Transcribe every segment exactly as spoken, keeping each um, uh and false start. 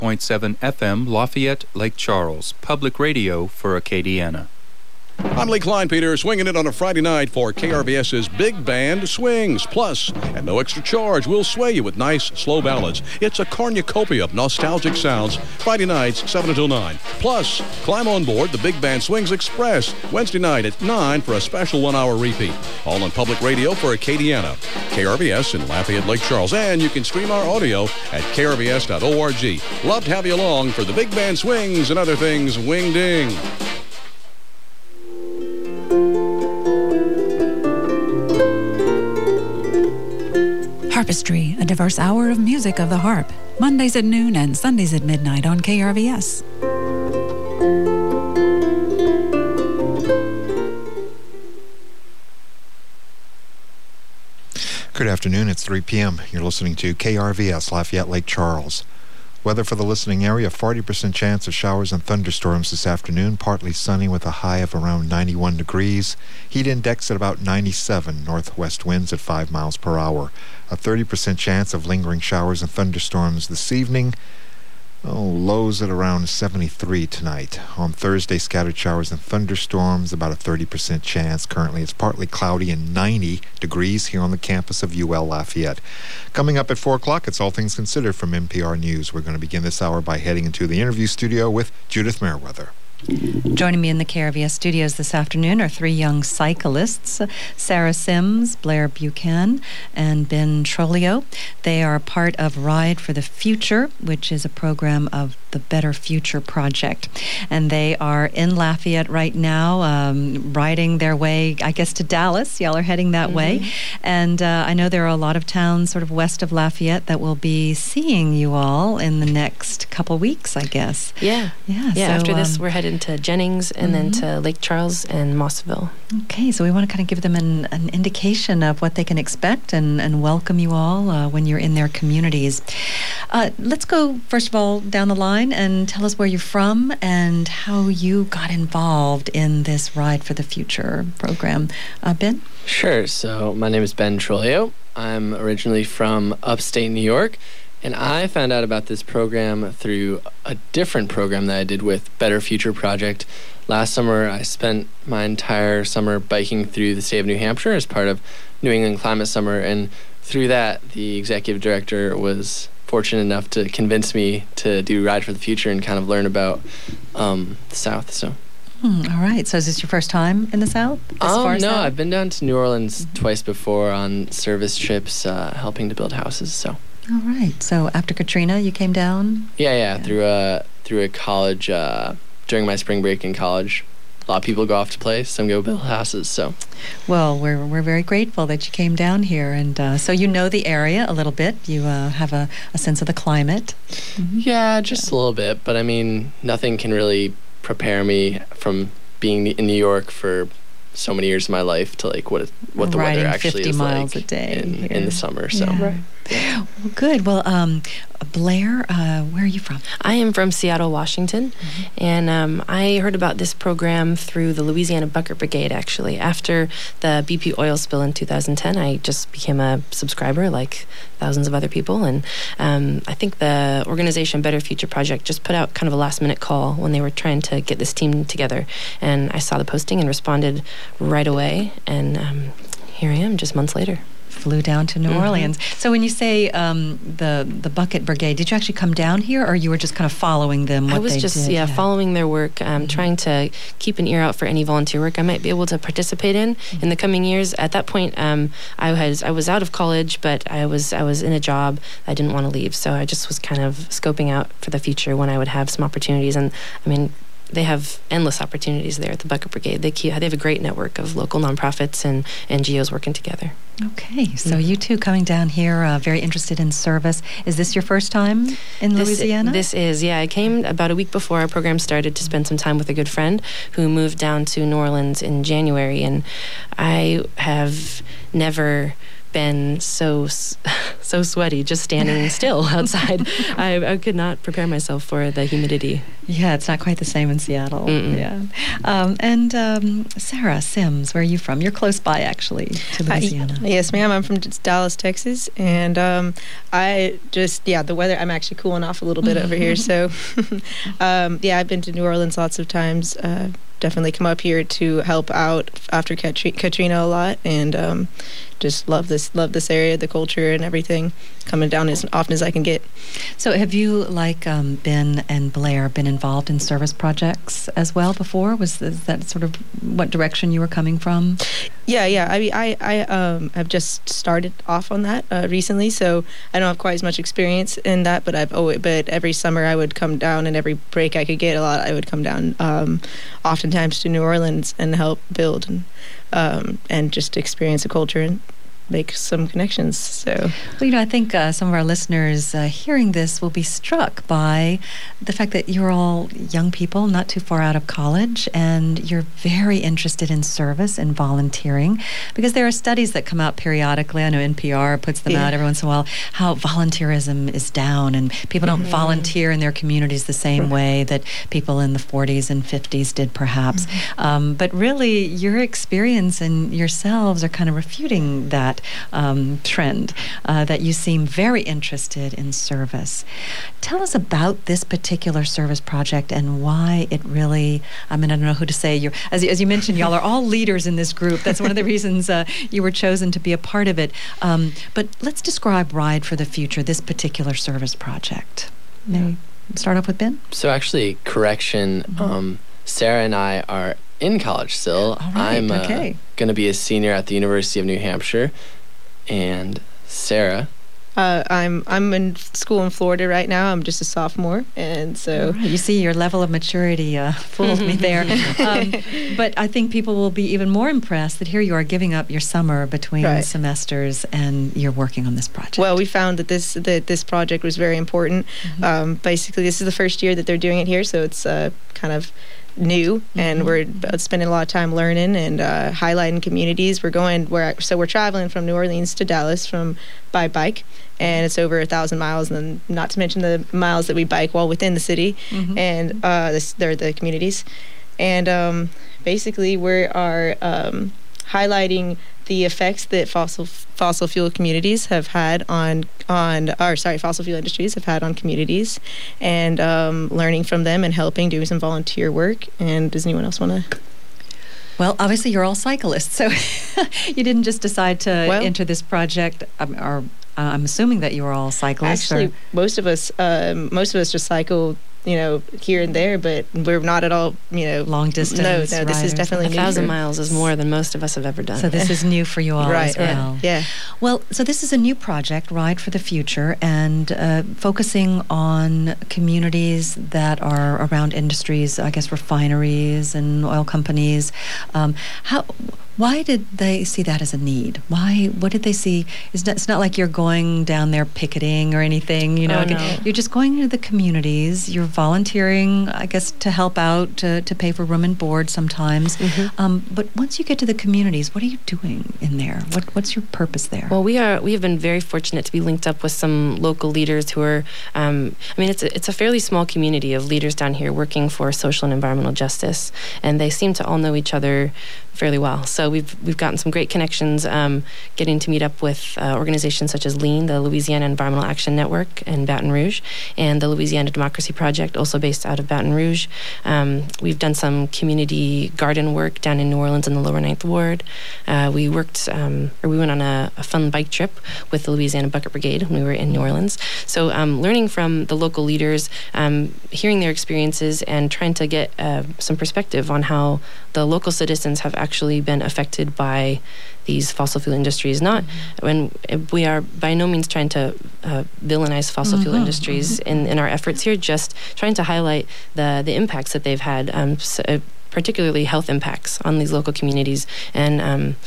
point seven F M, Lafayette, Lake Charles, public radio for Acadiana. I'm Lee Kleinpeter, swinging it on a Friday night for K R V S's Big Band Swings. Plus, at no extra charge, we'll sway you with nice, slow ballads. It's a cornucopia of nostalgic sounds, Friday nights, seven until nine. Plus, climb on board the Big Band Swings Express, Wednesday night at nine for a special one-hour repeat. All on public radio for Acadiana. K R V S in Lafayette, Lake Charles. And you can stream our audio at k r v s dot org. Love to have you along for the Big Band Swings and other things. Wing ding. Harpistry, a diverse hour of music of the harp. Mondays at noon and Sundays at midnight on K R V S. Good afternoon, it's three p.m. You're listening to K R V S, Lafayette, Lake Charles. Weather for the listening area, forty percent chance of showers and thunderstorms this afternoon, partly sunny with a high of around ninety-one degrees. Heat index at about ninety-seven, northwest winds at five miles per hour. A thirty percent chance of lingering showers and thunderstorms this evening. Oh, lows at around seventy-three tonight. On Thursday, scattered showers and thunderstorms, about a thirty percent chance. Currently, it's partly cloudy and ninety degrees here on the campus of U L Lafayette. Coming up at four o'clock, it's All Things Considered from N P R News. We're going to begin this hour by heading into the interview studio with Judith Merriweather. Joining me in the K R V S studios this afternoon are three young cyclists, Sarah Sims, Blair Buchan, and Ben Trolio. They are part of Ride for the Future, which is a program of the Better Future Project. And they are in Lafayette right now, um, riding their way, I guess, to Dallas. Y'all are heading that mm-hmm. way. And uh, I know there are a lot of towns sort of west of Lafayette that will be seeing you all in the next couple weeks, I guess. Yeah. Yeah. Yeah. So, after this, um, we're headed to Jennings and mm-hmm. then to Lake Charles and Mossville. Okay, so we want to kind of give them an, an indication of what they can expect and, and welcome you all uh, when you're in their communities. Uh, let's go, first of all, down the line and tell us where you're from and how you got involved in this Ride for the Future program. Uh, Ben? Sure. So my name is Ben Trolio. I'm originally from upstate New York. And I found out about this program through a different program that I did with Better Future Project. Last summer, I spent my entire summer biking through the state of New Hampshire as part of New England Climate Summer. And through that, the executive director was fortunate enough to convince me to do Ride for the Future and kind of learn about um, the South. So. Hmm, all right. So is this your first time in the South? As um, far as no, south? I've been down to New Orleans mm-hmm. twice before on service trips, uh, helping to build houses. So. All right. So after Katrina, you came down? Yeah, yeah. yeah. Through a through a college uh, during my spring break in college. A lot of people go off to play. Some go build houses. So, well, we're we're very grateful that you came down here, and uh, so you know the area a little bit. You uh, have a, a sense of the climate. Mm-hmm. Yeah, just yeah. a little bit. But I mean, nothing can really prepare me from being in New York for so many years of my life to like what it, what the Riding weather actually fifty is miles like a day in, in the summer. So, yeah. right. Yeah. Well, good. Well, um, Blair, uh, where are you from? I am from Seattle, Washington, mm-hmm. and um, I heard about this program through the Louisiana Bucket Brigade, actually. After the B P oil spill in two thousand ten, I just became a subscriber like thousands of other people, and um, I think the organization Better Future Project just put out kind of a last-minute call when they were trying to get this team together, and I saw the posting and responded right away, and um, here I am just months later. Flew down to New mm-hmm. Orleans. So when you say um, the the Bucket Brigade, did you actually come down here, or you were just kind of following them? What I was they just did? Yeah, yeah following their work, um, mm-hmm. trying to keep an ear out for any volunteer work I might be able to participate in mm-hmm. in the coming years. At that point, um, I was I was out of college, but I was I was in a job I didn't want to leave, so I just was kind of scoping out for the future when I would have some opportunities. And I mean, they have endless opportunities there at the Bucket Brigade. They keep, they have a great network of local nonprofits and N G Os working together. Okay, so mm-hmm. you two coming down here, uh, very interested in service. Is this your first time in this, Louisiana? This is, yeah. I came about a week before our program started to spend some time with a good friend who moved down to New Orleans in January, and I have never been so so sweaty just standing still outside. I, I could not prepare myself for the humidity. Yeah, it's not quite the same in Seattle. Mm-mm. Yeah. Um, and um, Sarah Sims, where are you from? You're close by, actually, to Louisiana. Uh, yes, ma'am. I'm from Dallas, Texas, and um, I just yeah, the weather. I'm actually cooling off a little bit over here, so um, yeah, I've been to New Orleans lots of times. Uh, definitely come up here to help out after Katri- Katrina a lot, and um, just love this love this area, the culture and everything. Coming down as often as I can get. So have you, like um, Ben and Blair, been involved in service projects as well before? Was is that sort of what direction you were coming from? Yeah, yeah. I mean, I, I um, have just started off on that uh, recently, so I don't have quite as much experience in that. But I've always, but every summer I would come down, and every break I could get a lot, I would come down, um, oftentimes to New Orleans and help build and um, and just experience the culture and make some connections. So, well, you know, I think uh, some of our listeners uh, hearing this will be struck by the fact that you're all young people, not too far out of college, and you're very interested in service and volunteering, because there are studies that come out periodically. I know N P R puts them yeah. out every once in a while, how volunteerism is down and people don't mm-hmm. volunteer in their communities the same right. way that people in the forties and fifties did, perhaps. Mm-hmm. Um, but really, your experience and yourselves are kind of refuting that Um, trend, uh, that you seem very interested in service. Tell us about this particular service project and why it really, I mean, I don't know who to say. You're, as, as you mentioned, y'all are all leaders in this group. That's one of the reasons uh, you were chosen to be a part of it. Um, but let's describe Ride for the Future, this particular service project. Maybe start off with Ben? So actually, correction, mm-hmm. um, Sarah and I are in college still. All right, I'm uh, okay. going to be a senior at the University of New Hampshire. And Sarah? Uh, I'm I'm in school in Florida right now. I'm just a sophomore, and so right. You see, your level of maturity uh, fooled me there. Um, but I think people will be even more impressed that here you are giving up your summer between right. semesters, and you're working on this project. Well, we found that this that this project was very important. Mm-hmm. Um, basically, this is the first year that they're doing it here, so it's uh, kind of new, mm-hmm. and we're spending a lot of time learning and uh, highlighting communities. We're going we're so we're traveling from New Orleans to Dallas from by bike, and it's over a thousand miles, and then not to mention the miles that we bike while within the city, mm-hmm. and uh, this, they're the communities, and um, basically we are um, highlighting the effects that fossil fossil fuel communities have had on on or sorry fossil fuel industries have had on communities, and um, learning from them and helping, doing some volunteer work. And does anyone else want to? Well, obviously you're all cyclists, so you didn't just decide to well, enter this project. Um, or uh, I'm assuming that you were all cyclists. Actually, or? most of us um, most of us just cycle, you know, here and there, but we're not at all, you know, long distance. No, no, this is definitely a new. thousand for, miles is more than most of us have ever done. So this is new for you all right, as well. Right. Yeah. Well, so this is a new project, Ride for the Future, and uh, focusing on communities that are around industries, I guess refineries and oil companies. Um, how? Why did they see that as a need? Why? What did they see? It's not, it's not like you're going down there picketing or anything. You know, oh, no. You're just going into the communities. You're volunteering, I guess, to help out, to, to pay for room and board sometimes. Mm-hmm. Um, but once you get to the communities, what are you doing in there? What What's your purpose there? Well, we are. We have been very fortunate to be linked up with some local leaders who are. Um, I mean, it's a, it's a fairly small community of leaders down here working for social and environmental justice, and they seem to all know each other fairly well. So we've we've gotten some great connections, um, getting to meet up with uh, organizations such as LEAN, the Louisiana Environmental Action Network in Baton Rouge, and the Louisiana Democracy Project, also based out of Baton Rouge. Um, we've done some community garden work down in New Orleans in the Lower Ninth Ward. Uh, we worked, um, or we went on a, a fun bike trip with the Louisiana Bucket Brigade when we were in New Orleans. So um, learning from the local leaders, um, hearing their experiences, and trying to get uh, some perspective on how the local citizens have actually been affected by these fossil fuel industries. Not when we are by no means trying to uh, villainize fossil mm-hmm. fuel industries mm-hmm. in, in our efforts here, just trying to highlight the the impacts that they've had, um, so, uh, particularly health impacts on these local communities, and um,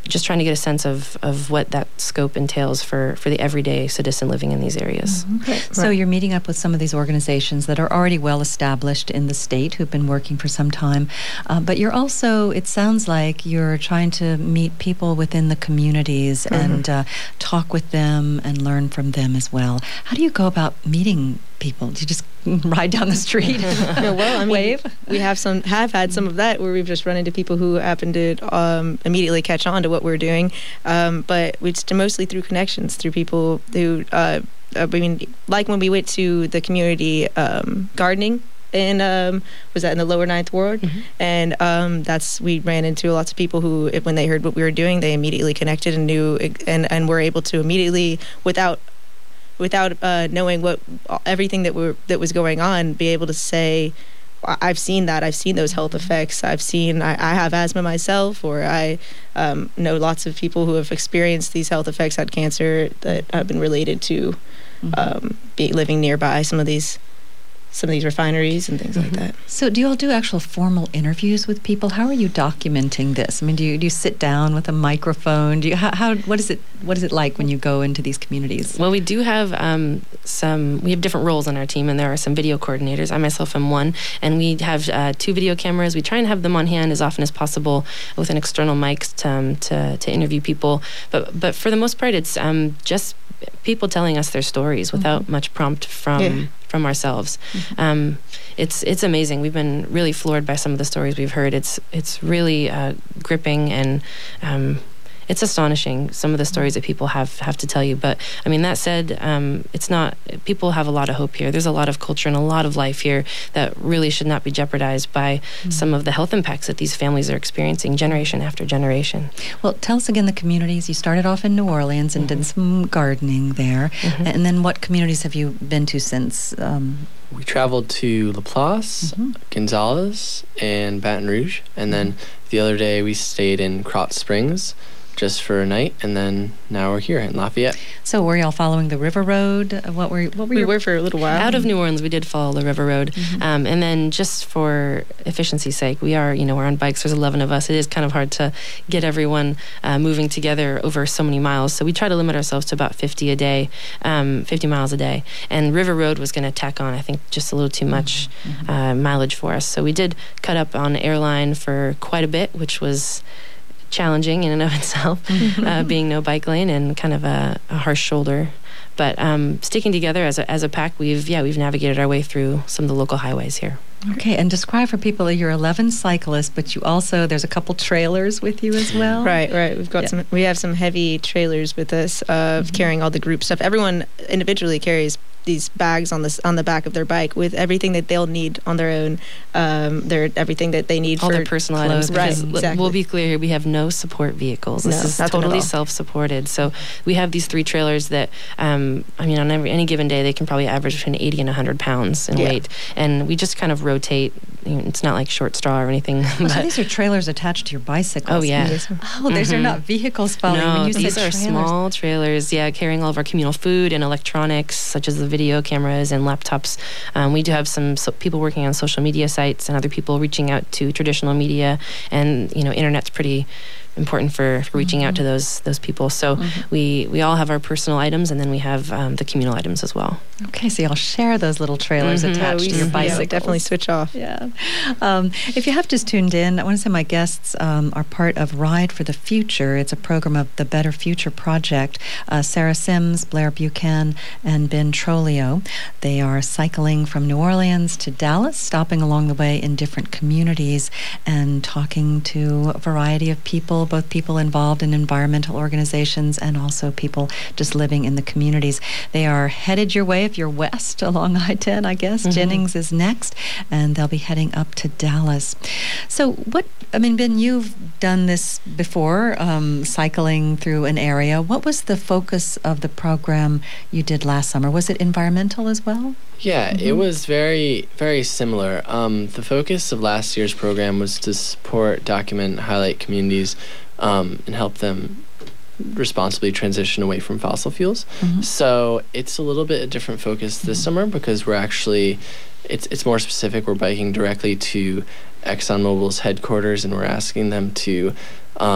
just trying to get a sense of, of what that scope entails for, for the everyday citizen living in these areas. Mm-hmm. Okay. So you're meeting up with some of these organizations that are already well established in the state, who've been working for some time, uh, but you're also, it sounds like you're trying to meet people within the communities mm-hmm. and uh, talk with them and learn from them as well. How do you go about meeting people? Do you just ride down the street? No, well, I mean, wave? We have some have had some of that where we've just run into people who happen to um, immediately catch on to what we're doing, um, but it's mostly through connections, through people who, uh, I mean, like when we went to the community um, gardening. And um, was that in the lower ninth ward? Mm-hmm. And um, that's we ran into lots of people who, if, when they heard what we were doing, they immediately connected and knew, and and were able to immediately, without without uh, knowing what everything that were that was going on, be able to say, I've seen that. I've seen those health effects. I've seen. I, I have asthma myself, or I um, know lots of people who have experienced these health effects, had cancer that have been related to mm-hmm. um, be living nearby some of these. some of these refineries and things mm-hmm. like that. So do you all do actual formal interviews with people? How are you documenting this? I mean, do you do you sit down with a microphone? Do you how, how what is it what is it like when you go into these communities? Well, we do have um, some we have different roles on our team, and there are some video coordinators. I myself am one, and we have uh, two video cameras. We try and have them on hand as often as possible with an external mic to um, to, to interview people. But but for the most part, it's um, just people telling us their stories without mm-hmm. much prompt from yeah. from ourselves. Mm-hmm. Um, it's it's amazing. We've been really floored by some of the stories we've heard. It's it's really uh, gripping, and um, it's astonishing, some of the stories that people have, have to tell you. But I mean, that said, um, it's not, people have a lot of hope here. There's a lot of culture and a lot of life here that really should not be jeopardized by mm-hmm. some of the health impacts that these families are experiencing generation after generation. Well, tell us again the communities. You started off in New Orleans and mm-hmm. did some gardening there. Mm-hmm. And then what communities have you been to since? Um, we traveled to Laplace, mm-hmm. Gonzales, and Baton Rouge. And then the other day we stayed in Krotz Springs just for a night, and then now we're here in Lafayette. So were y'all following the River Road? What were what were we your... were for a little while. Out of New Orleans, we did follow the River Road, mm-hmm. um, and then just for efficiency's sake, we are you know we're on bikes. There's eleven of us. It is kind of hard to get everyone uh, moving together over so many miles. So we try to limit ourselves to about fifty a day, um, fifty miles a day. And River Road was going to tack on, I think, just a little too much mm-hmm. uh, mileage for us. So we did cut up on airline for quite a bit, which was challenging in and of itself, uh, being no bike lane and kind of a, a harsh shoulder. But um, sticking together as a, as a pack, we've yeah we've navigated our way through some of the local highways here. Okay, and describe for people, you're eleven cyclists, but you also, there's a couple trailers with you as well. Right, right. We've got yeah. some, we have some heavy trailers with us of mm-hmm. carrying all the group stuff. Everyone individually carries these bags on this on the back of their bike with everything that they'll need on their own, um, their everything that they need all for their personal clothes. items. Right, exactly. We'll be clear here: we have no support vehicles. This no, is totally self-supported. So we have these three trailers that, um, I mean, on every any given day, they can probably average between eighty and one hundred pounds in yeah. weight, and we just kind of rotate. You know, it's not like short straw or anything. Oh, so these are trailers attached to your bicycles. Oh yeah. Oh, mm-hmm. These are not vehicles following. No, when you these said are trailers. Small trailers. Yeah, carrying all of our communal food and electronics, such as the video cameras and laptops. Um, we do have some so people working on social media sites and other people reaching out to traditional media, and you know, internet's pretty important for, for reaching mm-hmm. out to those those people. So mm-hmm. we we all have our personal items, and then we have um, the communal items as well. Okay, so y'all share those little trailers mm-hmm. attached yeah, to your bicycle. Yeah, definitely switch off. Yeah. Um, if you have just tuned in, I want to say my guests um, are part of Ride for the Future. It's a program of the Better Future Project. Uh, Sarah Sims, Blair Buchan, and Ben Trolio. They are cycling from New Orleans to Dallas, stopping along the way in different communities and talking to a variety of people, both people involved in environmental organizations and also people just living in the communities. They are headed your way if you're west along I ten, I guess. Mm-hmm. Jennings is next, and they'll be heading up to Dallas. So what, I mean, Ben, you've done this before, um, cycling through an area. What was the focus of the program you did last summer? Was it environmental as well? Yeah, mm-hmm. it was very, very similar. Um, the focus of last year's program was to support, document, highlight communities, um, and help them responsibly transition away from fossil fuels. Mm-hmm. So it's a little bit a different focus this mm-hmm. summer because we're actually, it's it's more specific. We're biking directly to ExxonMobil's headquarters, and we're asking them to um,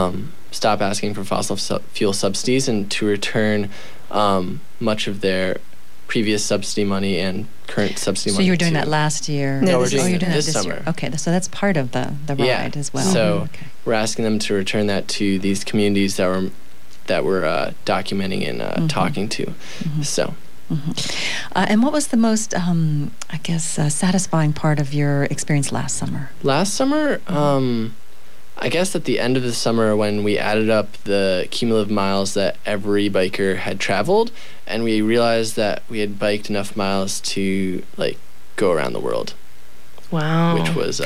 stop asking for fossil su- fuel subsidies and to return um, much of their previous subsidy money and current subsidy So money. you were doing to- that last year? No, we're Oh, doing you're it doing that this this summer. year. Okay, so that's part of the, the ride Yeah. as well. So okay. we're asking them to return that to these communities that were that we're uh, documenting and uh, Mhm. talking to. Mhm. So Mhm. Uh, and what was the most, um, I guess, uh, satisfying part of your experience last summer? last summer, um, I guess at the end of the summer when we added up the cumulative miles that every biker had traveled, and we realized that we had biked enough miles to like go around the world, Wow. which was uh,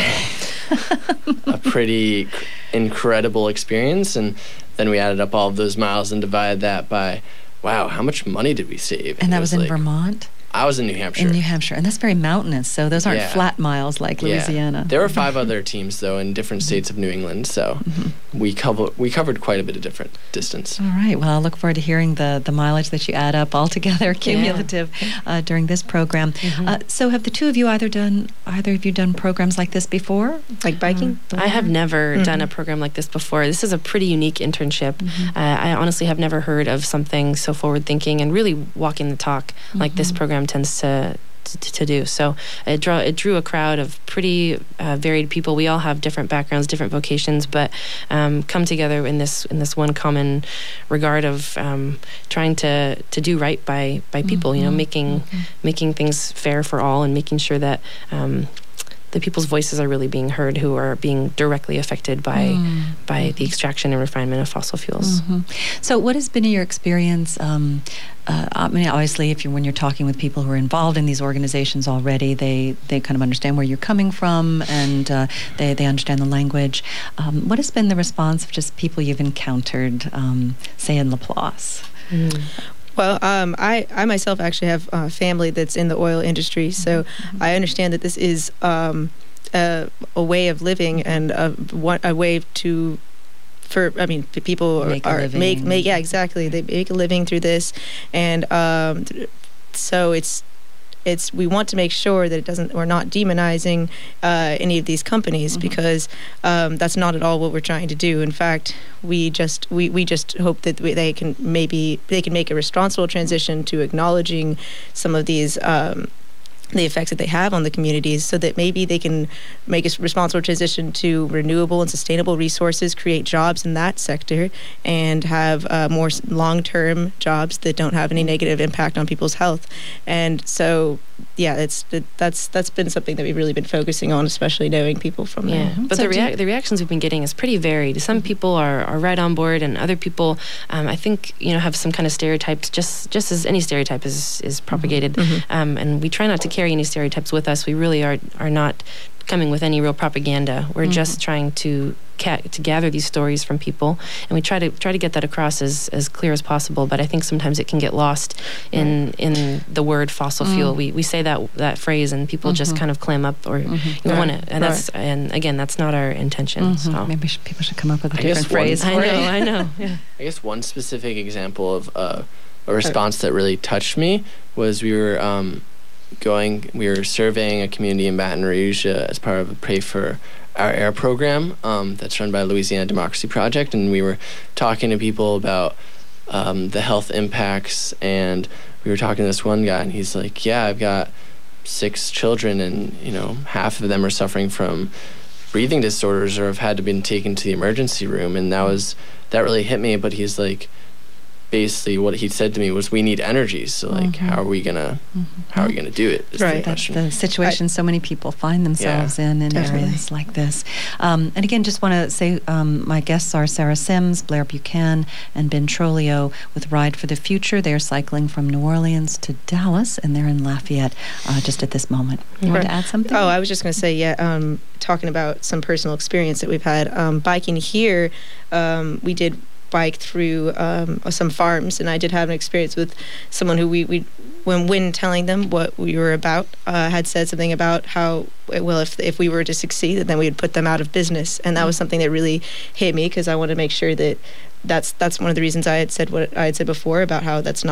a pretty cr- incredible experience. And then we added up all of those miles and divided that by, wow, how much money did we save? And that it was in like- Vermont? I was in New Hampshire. In New Hampshire. And that's very mountainous, so those aren't Yeah. flat miles like Yeah. Louisiana. There were five other teams though in different states of New England, so Mhm. we cover we covered quite a bit of different distance. All right. Well, I look forward to hearing the, the mileage that you add up all together, cumulative, uh, during this program. Mhm. Uh, so, have the two of you either done either of you done programs like this before? Like biking? Uh, I have never Mhm. done a program like this before. This is a pretty unique internship. Mhm. Uh, I honestly have never heard of something so forward thinking and really walking the talk like this Mhm. program tends to. To, to do so, it drew it drew a crowd of pretty uh, varied people. We all have different backgrounds, different vocations, but um, come together in this in this one common regard of um, trying to, to do right by by people. You know, Mhm. making Mhm. making things fair for all, and making sure that um, the people's voices are really being heard who are being directly affected by Mm. by the extraction and refinement of fossil fuels. Mhm. So, what has been your experience? Um, uh, I mean, obviously, if you're when you're talking with people who are involved in these organizations already, they they kind of understand where you're coming from, and uh, they they understand the language. Um, what has been the response of just people you've encountered, um, say in Laplace? Mm. Well, um, I, I myself actually have uh, family that's in the oil industry, so I understand that this is um, a, a way of living and a, one, a way to, for I mean, p- people are, Make a are living. make make yeah exactly they make a living through this, and um, th- so it's. It's we want to make sure that it doesn't. We're not demonizing uh, any of these companies Mhm. because um, that's not at all what we're trying to do. In fact, we just we, we just hope that we, they can maybe they can make a responsible transition to acknowledging some of these um, the effects that they have on the communities, so that maybe they can make a s- responsible transition to renewable and sustainable resources, create jobs in that sector, and have uh, more s- long-term jobs that don't have any negative impact on people's health. And so, yeah, it's it, that's that's been something that we've really been focusing on, especially knowing people from Yeah, there. Mhm. but So the do you- rea- the reactions we've been getting is pretty varied. Some people are, are right on board, and other people, um, I think, you know, have some kind of stereotypes. Just just as any stereotype is is propagated, Mhm. um, and we try not to carry any stereotypes with us. We really are are not coming with any real propaganda. We're Mhm. just trying to ca- to gather these stories from people, and we try to try to get that across as, as clear as possible. But I think sometimes it can get lost in in the word fossil fuel. Mm. We we say that that phrase, and people just Mhm. kind of clam up or Mhm. you Right. want to, and that's and again that's not our intention. Mhm. So. Maybe sh- people should come up with a I guess different one- phrase. I for know, it. I know. Yeah. I guess one specific example of uh, a response that really touched me was we were um, going, we were surveying a community in Baton Rouge uh, as part of a Pray for Our Air program um, that's run by Louisiana Democracy Project, and we were talking to people about um, the health impacts, and we were talking to this one guy, and he's like, yeah, I've got six children, and you know, half of them are suffering from breathing disorders or have had to been taken to the emergency room, and that was that really hit me. But he's like, basically what he said to me was, we need energy, so like Mhm. how are we gonna Mhm. how are we gonna do it is Right. the That's question. the situation so many people find themselves in in definitely. areas like this. Um, and again, just want to say um, my guests are Sarah Sims, Blair Buchanan, and Ben Trolio with Ride for the Future. They're cycling from New Orleans to Dallas, and they're in Lafayette uh, just at this moment. You want to Right. add something? Oh, I was just going to say, yeah, um, talking about some personal experience that we've had. Um, biking here, um, we did bike through um, some farms, and I did have an experience with someone who we, we when when telling them what we were about, uh, had said something about how, well, if if we were to succeed, then we would put them out of business. And that was something that really hit me, because I want to make sure that that's that's one of the reasons I had said what I had said before about how that's not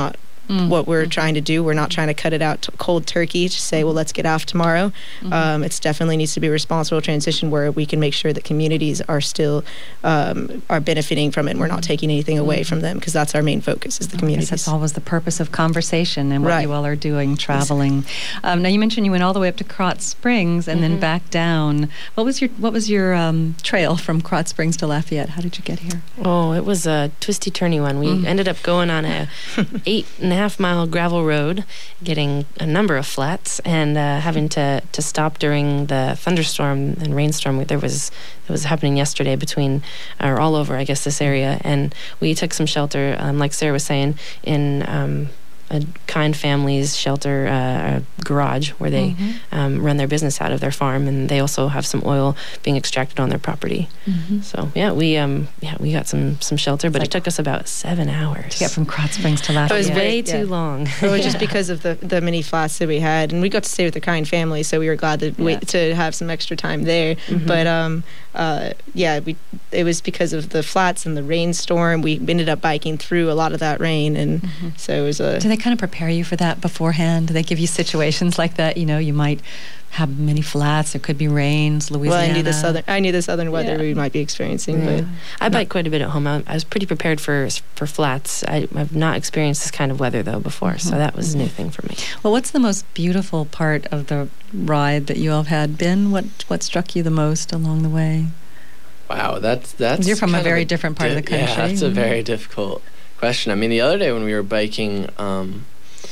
mm. what we're mm-hmm. trying to do. We're not trying to cut it out to cold turkey to say, well, let's get off tomorrow. Mm-hmm. Um, it's definitely needs to be a responsible transition where we can make sure that communities are still um, are benefiting from it, and we're not taking anything away mm-hmm. from them, because that's our main focus is the communities. That's always the purpose of conversation and what right. you all are doing, traveling. Um, now, you mentioned you went all the way up to Krotz Springs and mm-hmm. then back down. What was your what was your um, trail from Krotz Springs to Lafayette? How did you get here? Oh, it was a twisty turny one. We mm. ended up going on a eight and a half mile gravel road, getting a number of flats, and uh, having to, to stop during the thunderstorm and rainstorm there was that was happening yesterday between or all over, I guess, this area. And we took some shelter, um, like Sarah was saying, in um, a Kind Families shelter uh, garage where they mm-hmm. um, run their business out of their farm, and they also have some oil being extracted on their property. Mm-hmm. So yeah, we um yeah we got some some shelter, but like it took us about seven hours to get from Krotz Springs to Lafayette. It was yeah. way yeah. too long. It was just because of the the many flats that we had, and we got to stay with the Kind family, so we were glad to yeah. wait to have some extra time there. Mm-hmm. But um uh yeah we it was because of the flats and the rainstorm. We ended up biking through a lot of that rain, and mm-hmm. so it was a. Do they kind of prepare you for that beforehand? Do they give you situations like that? You know, you might have many flats. There could be rains. Louisiana. Well, I knew the southern. I knew the southern weather yeah. we might be experiencing. Yeah. But I bike quite a bit at home. I, I was pretty prepared for for flats. I, I've not experienced this kind of weather though before, mm-hmm. so that was mm-hmm. a new thing for me. Well, what's the most beautiful part of the ride that you all have had been? What what struck you the most along the way? Wow, that's that's. You're from a very a different part di- of the country. Yeah, that's mm-hmm. a very difficult question. I mean, the other day when we were biking. Um,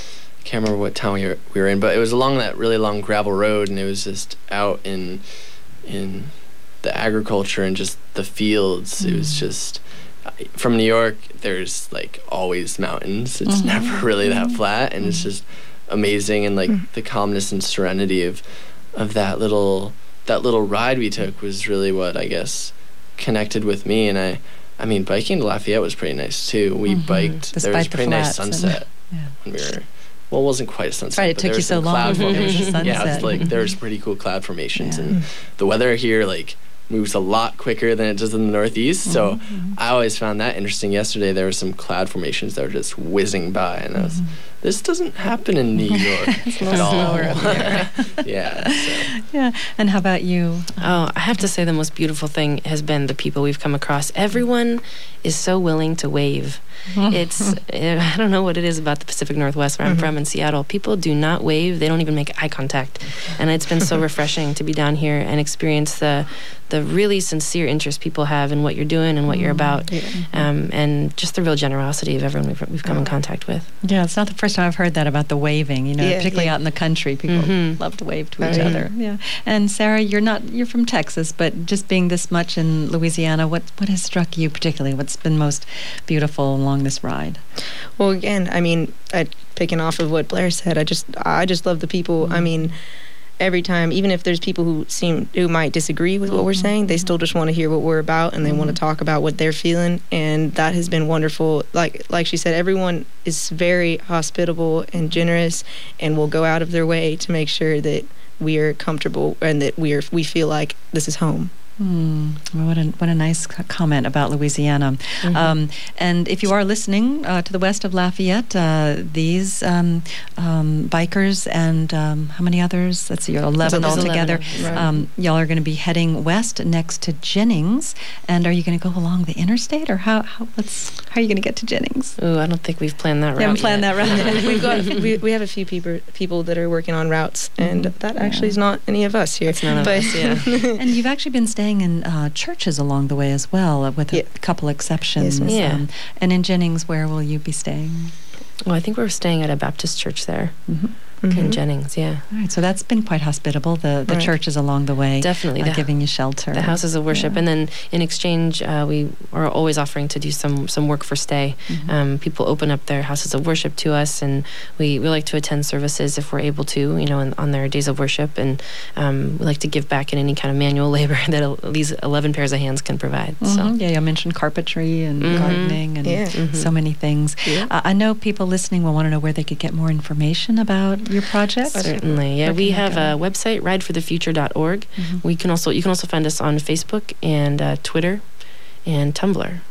I can't remember what town we were, we were in, but it was along that really long gravel road, and it was just out in in the agriculture and just the fields. Mm. It was just from New York. There's like always mountains. It's mm-hmm. never really that flat, and mm-hmm. it's just amazing. And like mm. the calmness and serenity of of that little that little ride we took was really what I guess connected with me. And I I mean, biking to Lafayette was pretty nice too. We mm-hmm. biked. Despite there was a the pretty nice flats sunset and, yeah. when we were. Well, it wasn't quite a sunset. Right, it but took there you so some long cloud before there was a formations. sunset. Yeah, it's like there's pretty cool cloud formations, yeah. and the weather here like moves a lot quicker than it does in the Northeast. Mm-hmm. So mm-hmm. I always found that interesting. Yesterday there were some cloud formations that were just whizzing by, and I was, mm-hmm. this doesn't happen in New York it's a at little all. slower up there. yeah. So. Yeah. And how about you? Oh, I have to say the most beautiful thing has been the people we've come across. Everyone is so willing to wave. It's, I don't know what it is about the Pacific Northwest where I'm mm-hmm. from in Seattle. People do not wave. They don't even make eye contact. And it's been so refreshing to be down here and experience the the really sincere interest people have in what you're doing and what you're about. Yeah. Um, and just the real generosity of everyone we've, we've come in contact with. Yeah, it's not the first time I've heard that about the waving, you know, yeah, particularly yeah. out in the country. People mm-hmm. love to wave to each right. other. Yeah. And Sarah, you're not, you're from Texas, but just being this much in Louisiana, what, what has struck you particularly? What's been most beautiful along this ride? Well, again, I mean, I, picking off of what Blair said, I just, I just love the people. Mm-hmm. I mean, every time, even if there's people who seem who might disagree with what we're saying, they still just want to hear what we're about, and they mm-hmm. want to talk about what they're feeling, and that has been wonderful. Like like she said, everyone is very hospitable and generous, and will go out of their way to make sure that we are comfortable and that we are we feel like this is home. Hmm. Well, what a what a nice comment about Louisiana. Mm-hmm. Um, and if you are listening uh, to the west of Lafayette, uh, these um, um, bikers and um, how many others? Let's see, eleven altogether. Right. Um, y'all are going to be heading west next to Jennings. And are you going to go along the interstate, or how? How, let's, how are you going to get to Jennings? Oh, I don't think we've planned that route. We haven't planned yet. that route. We've got we, we have a few people people that are working on routes, and mm-hmm. that actually yeah. is not any of us here. It's none of but, us. Yeah. And you've actually been staying in uh, churches along the way as well, uh, with a yeah. couple exceptions. Yes, yeah. Um, and in Jennings, where will you be staying? Well, I think we're staying at a Baptist church there. Mm-hmm. Mm-hmm. In Jennings, yeah. All right, so that's been quite hospitable. The the right. churches along the way, definitely uh, giving you shelter. The houses of worship, yeah. and then in exchange, uh, we are always offering to do some some work for stay. Mm-hmm. Um, people open up their houses of worship to us, and we, we like to attend services if we're able to, you know, in, on their days of worship, and um, we like to give back in any kind of manual labor that these eleven pairs of hands can provide. Mm-hmm. So yeah, you mentioned carpentry and mm-hmm. gardening and yeah. mm-hmm. so many things. Yeah. Uh, I know people listening will want to know where they could get more information about your project. Certainly, yeah. Where We can they have go? a website, ride for the future dot org. Mm-hmm. We can also you can also find us on Facebook and uh, Twitter and Tumblr.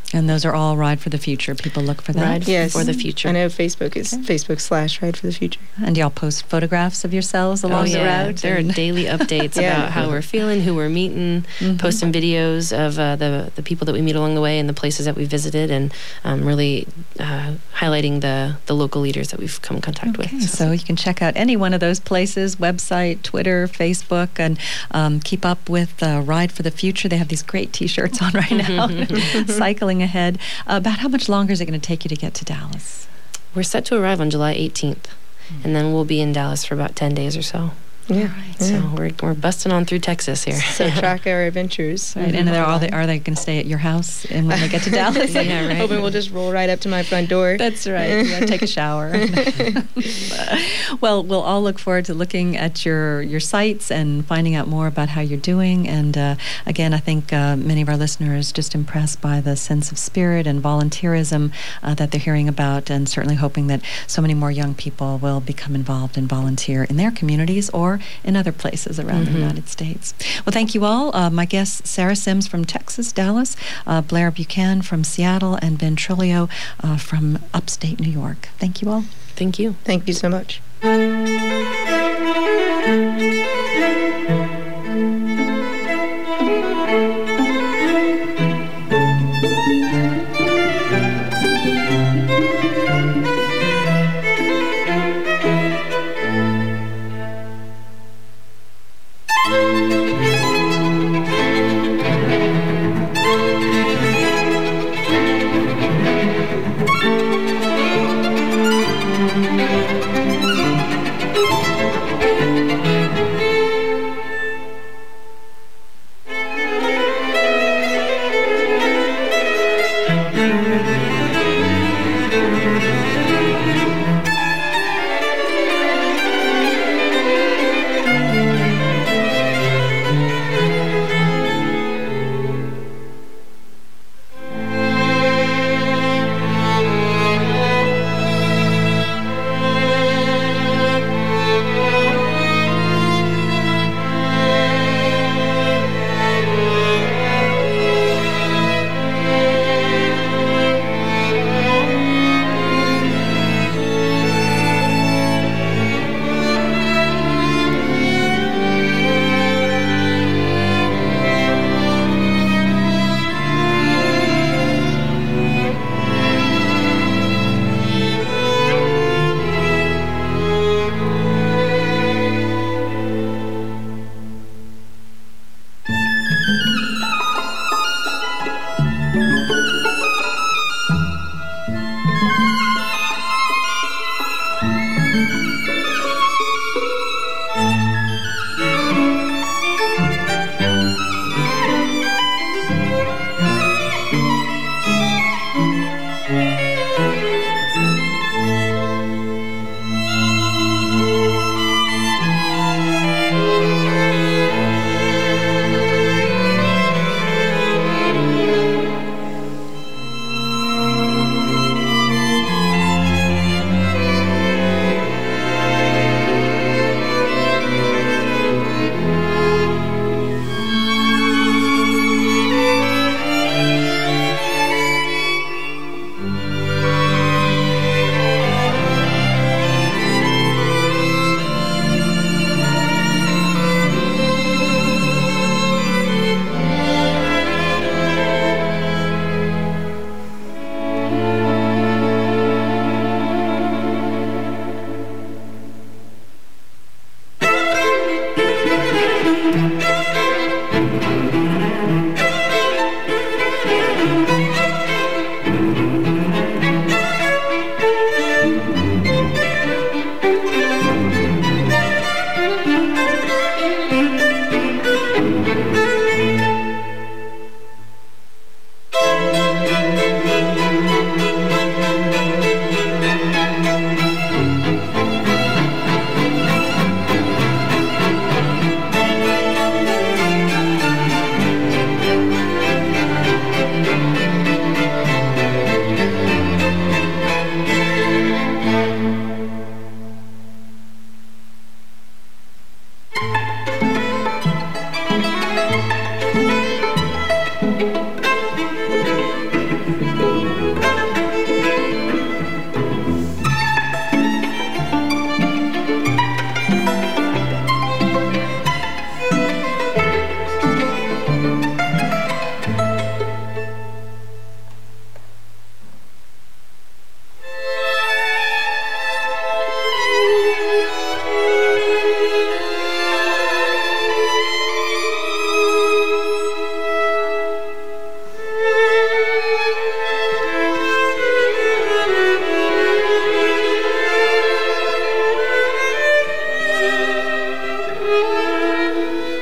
And those are all Ride for the Future. People look for that. Ride Yes. for the Future. I know Facebook is Okay. Facebook slash Ride for the Future. And y'all post photographs of yourselves along oh, the yeah. route? There are and- daily updates Yeah. about how we're feeling, who we're meeting, Mhm. posting videos of uh, the the people that we meet along the way and the places that we visited, and um, really uh, highlighting the the local leaders that we've come in contact Okay, with. so you can check out any one of those places, website, Twitter, Facebook, and um, keep up with uh, Ride for the Future. They have these great T-shirts on right now, cycling ahead. Uh, about how much longer is it going to take you to get to Dallas? We're set to arrive on July eighteenth, and then we'll be in Dallas for about ten days or so. Yeah. So we're we're busting on through Texas here. So track our adventures. Right, and they're all they, are they going to stay at your house and when they get to Dallas? Yeah, right. Hoping we'll just roll right up to my front door. That's right. Yeah, take a shower. Well, we'll all look forward to looking at your, your sites and finding out more about how you're doing. And uh, again, I think uh, many of our listeners just impressed by the sense of spirit and volunteerism uh, that they're hearing about, and certainly hoping that so many more young people will become involved and volunteer in their communities or in other places around Mm-hmm. the United States. Well, thank you all. Uh, my guests, Sarah Sims from Texas, Dallas, uh, Blair Buchanan from Seattle, and Ben Trulio uh, from upstate New York. Thank you all. Thank you. Thank you so much.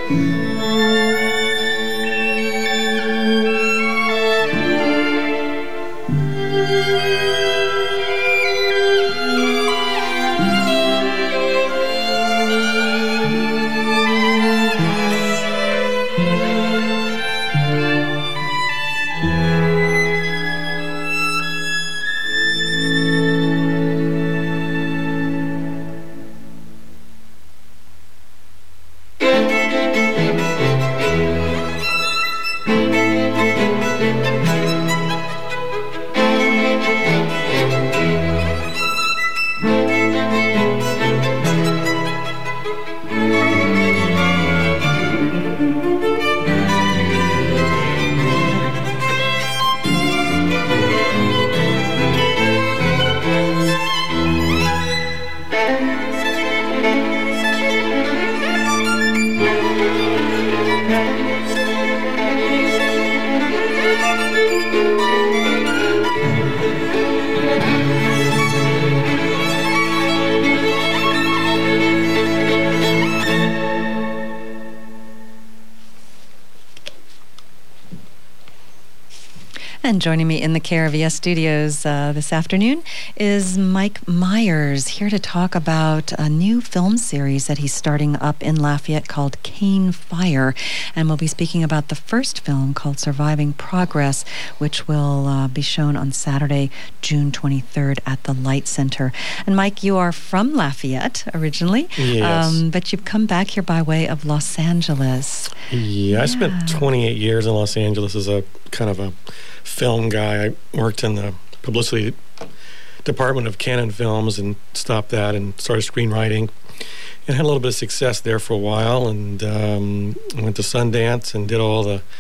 And joining me in the K R V S studios uh, this afternoon is Mike Myers, here to talk about a new film series that he's starting up in Lafayette called Cane Fire. And we'll be speaking about the first film called Surviving Progress, which will uh, be shown on Saturday, June twenty-third at the Light Center. And Mike, you are from Lafayette originally, yes. um, but you've come back here by way of Los Angeles. Yeah, yeah, I spent twenty-eight years in Los Angeles as a kind of a film guy. I worked in the publicity department of Canon Films and stopped that and started screenwriting and had a little bit of success there for a while, and um, went to Sundance and did all the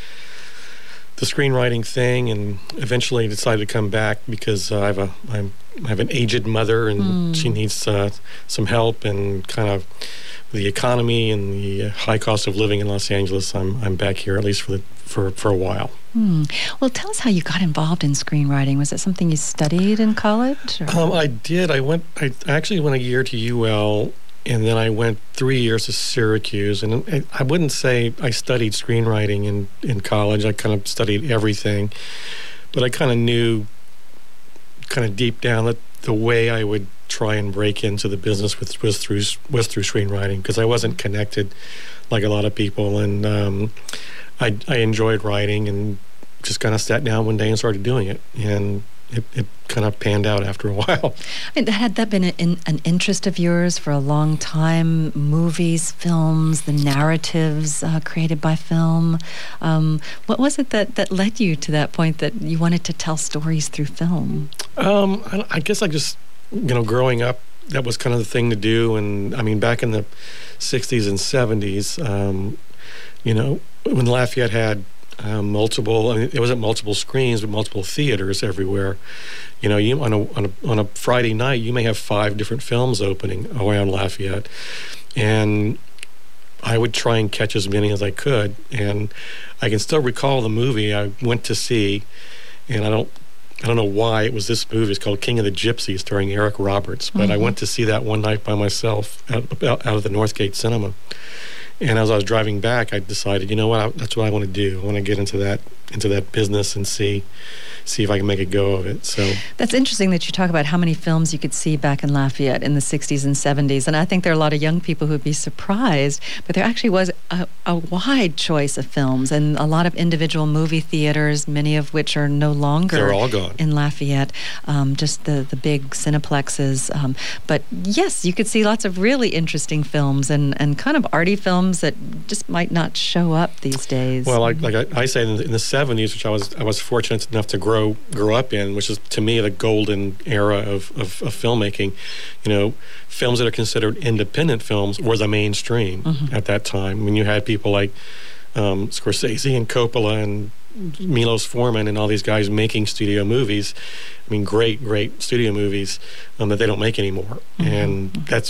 the screenwriting thing, and eventually decided to come back because uh, I have a I'm, I have an aged mother, and mm. she needs uh, some help, and kind of the economy and the high cost of living in Los Angeles. I'm I'm back here at least for the for for a while. Hmm. Well, tell us how you got involved in screenwriting. Was it something you studied in college? Um, I did. I went. I actually went a year to U L, and then I went three years to Syracuse. And I, I wouldn't say I studied screenwriting in, in college. I kind of studied everything, but I kind of knew, kind of deep down, that the way I would try and break into the business was, was through was through screenwriting, because I wasn't connected like a lot of people, and um, I I enjoyed writing, and just kind of sat down one day and started doing it, and it, it kind of panned out after a while. I mean, had that been an, an interest of yours for a long time? Movies, films, the narratives uh, created by film. Um, what was it that, that led you to that point that you wanted to tell stories through film? Um, I, I guess I just, you know, growing up, that was kind of the thing to do. And I mean, back in the sixties and seventies, um, you know, when Lafayette had Um, multiple, I mean, it wasn't multiple screens, but multiple theaters everywhere. You know, you on a, on a on a Friday night, you may have five different films opening around Lafayette, and I would try and catch as many as I could. And I can still recall the movie I went to see, and I don't, I don't know why it was this movie. It's called King of the Gypsies, starring Eric Roberts. But mm-hmm. I went to see that one night by myself out, out of the Northgate Cinema. And as I was driving back, I decided, you know what, I, that's what I want to do. I want to get into that into that business and see see if I can make a go of it. So that's interesting that you talk about how many films you could see back in Lafayette in the sixties and seventies. And I think there are a lot of young people who would be surprised, but there actually was a, a wide choice of films and a lot of individual movie theaters, many of which are no longer They're all gone. in Lafayette, um, just the, the big cineplexes. Um, but yes, you could see lots of really interesting films and, and kind of arty films that just might not show up these days. Well, like, like I, I say, in the, in the seventies, which I was I was fortunate enough to grow grow up in, which is to me the golden era of, of, of filmmaking. You know, films that are considered independent films were the mainstream mm-hmm. at that time. When you had people like um, Scorsese and Coppola and Milos Forman and all these guys making studio movies. I mean, great, great studio movies um, that they don't make anymore. Mm-hmm. And that's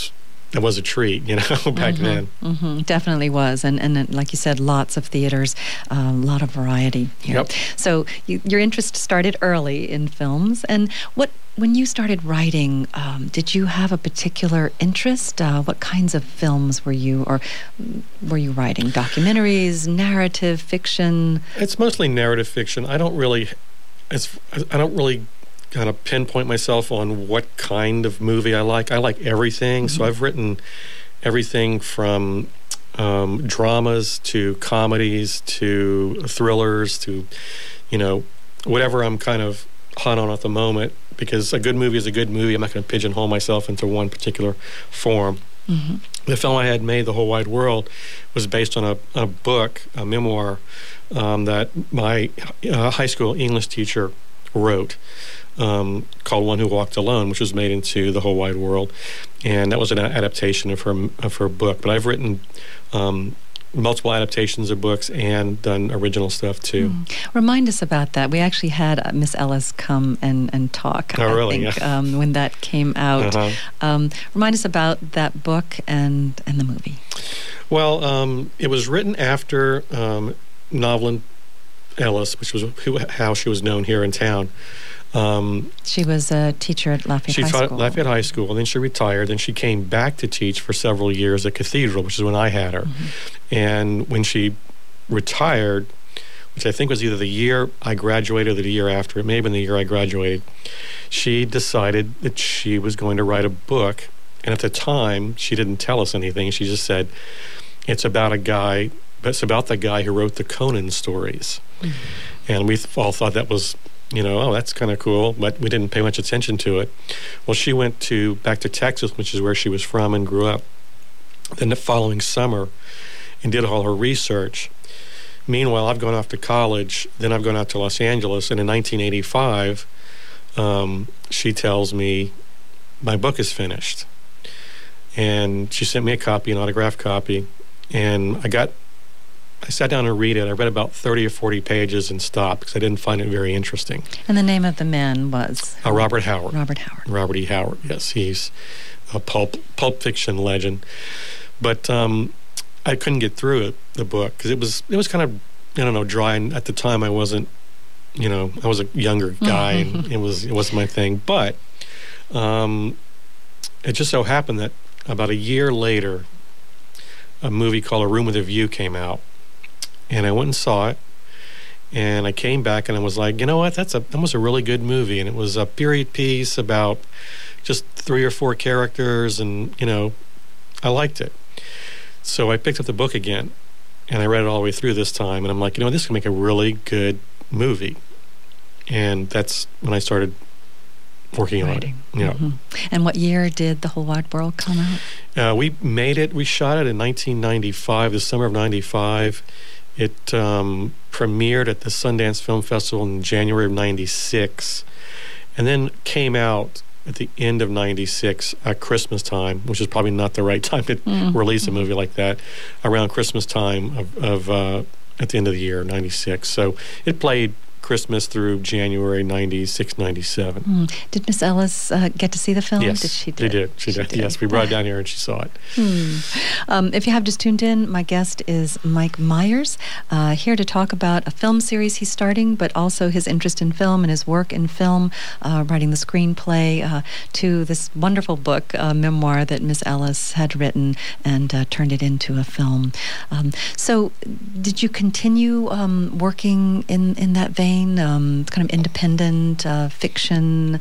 that was a treat, you know, back mm-hmm, then. Mm-hmm, definitely was. And, and like you said, lots of theaters, a uh, lot of variety here. Yep. So you, your interest started early in films. And what when you started writing, um, did you have a particular interest? Uh, what kinds of films were you, or were you writing? Documentaries, narrative, fiction? It's mostly narrative fiction. I don't really, it's, I don't really kind of pinpoint myself on what kind of movie I like. I like everything. Mm-hmm. So I've written everything from um, dramas to comedies to thrillers to, you know, whatever I'm kind of hot on at the moment, because a good movie is a good movie. I'm not going to pigeonhole myself into one particular form. Mm-hmm. The film I had made, The Whole Wide World, was based on a, a book, a memoir, um, that my uh, high school English teacher wrote, um, called One Who Walked Alone, which was made into The Whole Wide World. And that was an adaptation of her of her book. But I've written um, multiple adaptations of books and done original stuff, too. Mm. Remind us about that. We actually had uh, Miss Ellis come and, and talk, oh, I really? think, Yeah. um, when that came out. Uh-huh. Um, remind us about that book and, and the movie. Well, um, it was written after um, Novelyn Ellis, which was who, how she was known here in town. Um, she was a teacher at Lafayette she High taught School. at Lafayette High School, and then she retired. Then she came back to teach for several years at Cathedral, which is when I had her. Mm-hmm. And when she retired, which I think was either the year I graduated or the year after, it may have been the year I graduated, she decided that she was going to write a book. And at the time, she didn't tell us anything. She just said, it's about a guy, but it's about the guy who wrote the Conan stories. Mm-hmm. And we th- all thought that was, you know, oh, that's kind of cool, but we didn't pay much attention to it. Well, she went to back to Texas, which is where she was from and grew up, then the following summer and did all her research. Meanwhile, I've gone off to college, then I've gone out to Los Angeles, and in nineteen eighty-five, um, she tells me, my book is finished. And she sent me a copy, an autographed copy, and I got I sat down and read it. I read about thirty or forty pages and stopped because I didn't find it very interesting. And the name of the man was? Uh, Robert Howard. Robert Howard. Robert E. Howard, yes. He's a pulp pulp fiction legend. But um, I couldn't get through it, the book, because it was, it was kind of, I don't know, dry. And at the time, I wasn't, you know, I was a younger guy, and it, was, it wasn't my thing. But um, it just so happened that about a year later, a movie called A Room with a View came out. And I went and saw it, and I came back and I was like, you know what, that's a that was a really good movie, and it was a period piece about just three or four characters, and you know, I liked it. So I picked up the book again, and I read it all the way through this time, and I'm like, you know, this can make a really good movie, and that's when I started working Writing. on it. Yeah. Mm-hmm. And what year did The Whole Wide World come out? Uh, we made it. We shot it in nineteen ninety-five, the summer of ninety-five. It um, premiered at the Sundance Film Festival in January of ninety-six, and then came out at the end of ninety-six at Christmas time, which is probably not the right time to mm-hmm. release a movie like that, around Christmas time of, of uh, at the end of the year, ninety-six. So it played Christmas through January ninety-six, ninety-seven. Mm. Did Miss Ellis uh, get to see the film? Yes, did she, did. did. She, she did. did. Yes, we brought it down here and she saw it. Hmm. Um, if you have just tuned in, my guest is Mike Myers, uh, here to talk about a film series he's starting, but also his interest in film and his work in film, uh, writing the screenplay uh, to this wonderful book, uh, memoir that Miss Ellis had written and uh, turned it into a film. Um, so, did you continue um, working in, in that vein? Um, kind of independent uh, fiction.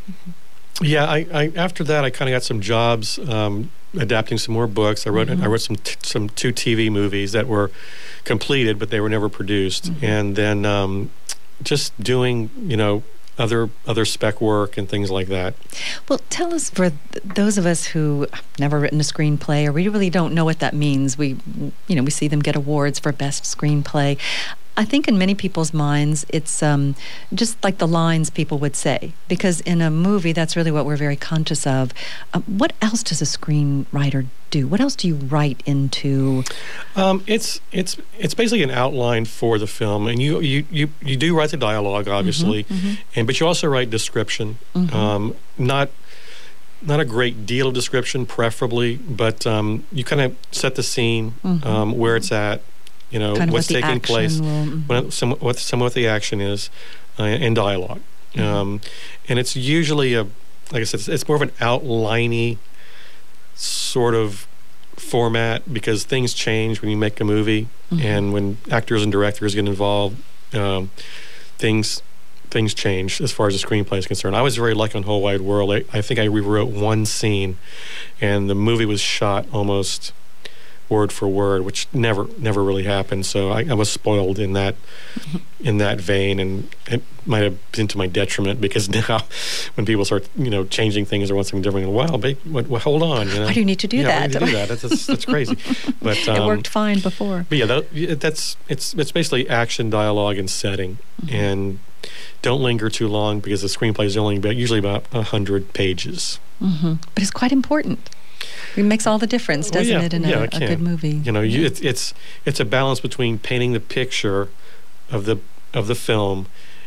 Yeah, I, I after that I kind of got some jobs um, adapting some more books. I wrote mm-hmm. I wrote some t- some two T V movies that were completed, but they were never produced. Mm-hmm. And then um, just doing you know other other spec work and things like that. Well, tell us, for th- those of us who have never written a screenplay, or we really don't know what that means. We you know we see them get awards for best screenplay. I think in many people's minds, it's um, just like the lines people would say, because in a movie, that's really what we're very conscious of. Uh, what else does a screenwriter do? What else do you write into? Um, it's it's it's basically an outline for the film, and you you you, you do write the dialogue, obviously, mm-hmm, mm-hmm. and but you also write description. Mm-hmm. Um, not not a great deal of description, preferably, but um, you kind of set the scene, Mhm. um, where it's at, you know, Kind of what's what the taking action place, will- mhm. what some what some of what the action is, uh, and dialogue. Mhm. Um, and it's usually a, like I said, it's, it's more of an outliney sort of format because things change when you make a movie, Mhm. and when actors and directors get involved, um, things things change as far as the screenplay is concerned. I was very lucky on Whole Wide World. I, I think I rewrote one scene, and the movie was shot almost word for word, which never never really happened. So I, I was spoiled in that in that vein, and it might have been to my detriment because now when people start you know changing things or want something different, wow, babe, what, what, hold on, you know, Why do you need to do yeah, that? Why do you do that? That's, that's, that's crazy. But um, It worked fine before. But yeah, that, that's it's it's basically action, dialogue, and setting, Mhm. and don't linger too long because the screenplay is only about, usually about a hundred pages. Hmm. But it's quite important. It makes all the difference, Well, doesn't yeah, it, in yeah, a, it a can. good movie? You know, you, it's it's it's a balance between painting the picture of the of the film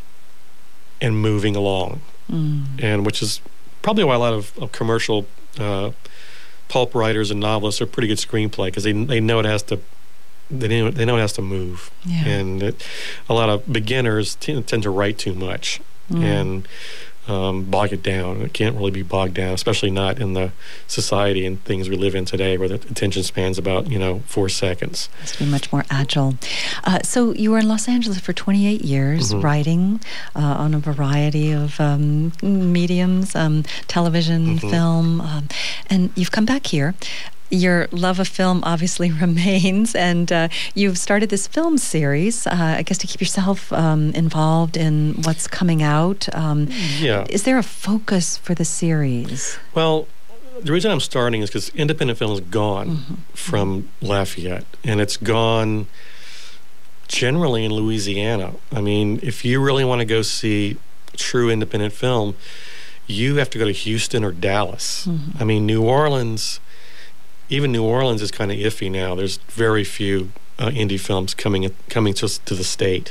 and moving along, Mm. and which is probably why a lot of, of commercial uh, pulp writers and novelists are pretty good screenplay because they they know it has to they know they know it has to move, Yeah. and it, a lot of beginners t- tend to write too much Mm. and um, bog it down. It can't really be bogged down, especially not in the society and things we live in today, where the attention span's about you know four seconds. Has to be much more agile. Uh, so you were in Los Angeles for twenty-eight years, Mhm. writing uh, on a variety of um, mediums, um, television, Mhm. film, um, and you've come back here. Your love of film obviously remains, and uh, you've started this film series, uh, I guess, to keep yourself um, involved in what's coming out. Um, Yeah. Is there a focus for the series? Well, the reason I'm starting is because independent film is gone Mhm. from Lafayette, and it's gone generally in Louisiana. I mean, if you really want to go see true independent film, you have to go to Houston or Dallas. Mhm. I mean, New Orleans, even New Orleans is kind of iffy now. There's very few uh, indie films coming coming to, to the state.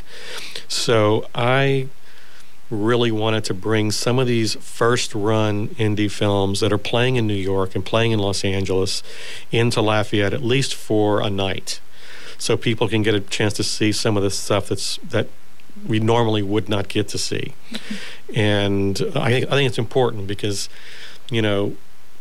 So I really wanted to bring some of these first-run indie films that are playing in New York and playing in Los Angeles into Lafayette, at least for a night, so people can get a chance to see some of the stuff that's that we normally would not get to see. And I think I think it's important because, you know,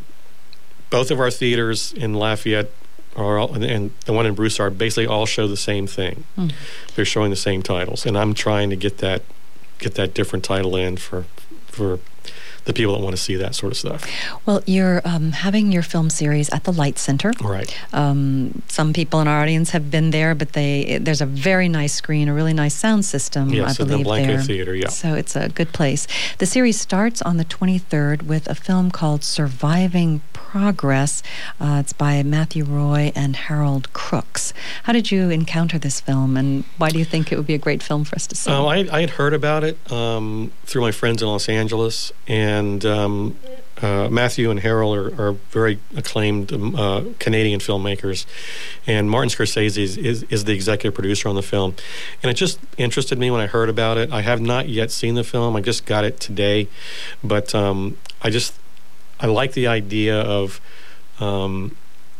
both of our theaters in Lafayette are all, and the one in Broussard basically all show the same thing. Mm. They're showing the same titles, and I'm trying to get that get that different title in for for the people that want to see that sort of stuff. Well, you're um, having your film series at the Light Center. Right. Um, some people in our audience have been there, but they there's a very nice screen, a really nice sound system, Yes, I at the believe, Blanco there. Theater, yeah. So it's a good place. The series starts on the twenty-third with a film called Surviving Progress. Uh, it's by Matthew Roy and Harold Crooks. How did you encounter this film, and why do you think it would be a great film for us to see? Um, I, I had heard about it um, through my friends in Los Angeles, and um, uh, Matthew and Harold are, are very acclaimed um, uh, Canadian filmmakers, and Martin Scorsese is, is, is the executive producer on the film. And it just interested me when I heard about it. I have not yet seen the film. I just got it today, but um, I just I like the idea of um,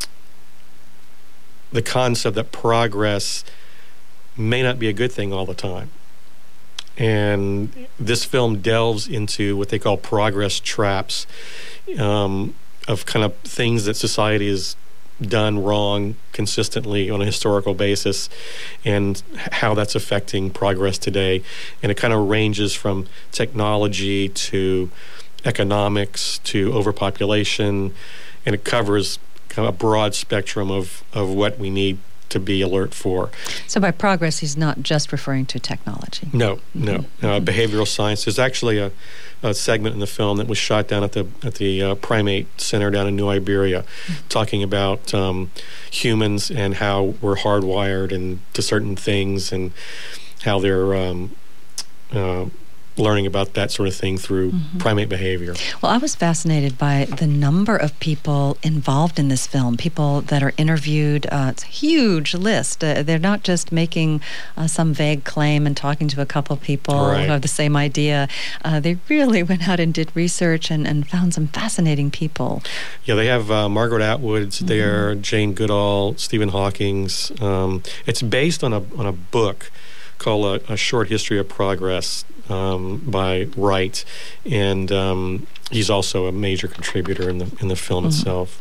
the concept that progress may not be a good thing all the time. And this film delves into what they call progress traps, um, of kind of things that society has done wrong consistently on a historical basis, and how that's affecting progress today. And it kind of ranges from technology to economics to overpopulation, and it covers kind of a broad spectrum of, of what we need to be alert for. So by progress, he's not just referring to technology. No, no. Uh, behavioral science. There's actually a, a segment in the film that was shot down at the at the uh, Primate Center down in New Iberia, mm-hmm. talking about um, humans and how we're hardwired and to certain things, and how they're um, uh, learning about that sort of thing through mm-hmm. primate behavior. Well, I was fascinated by the number of people involved in this film, people that are interviewed. Uh, it's a huge list. Uh, they're not just making uh, some vague claim and talking to a couple people right. who have the same idea. Uh, they really went out and did research and, and found some fascinating people. Yeah, they have uh, Margaret Atwood's mm-hmm. there, Jane Goodall, Stephen Hawking's. Um, it's based on a on a book called a, a Short History of Progress um, by Wright, and um, he's also a major contributor in the in the film mm-hmm. itself.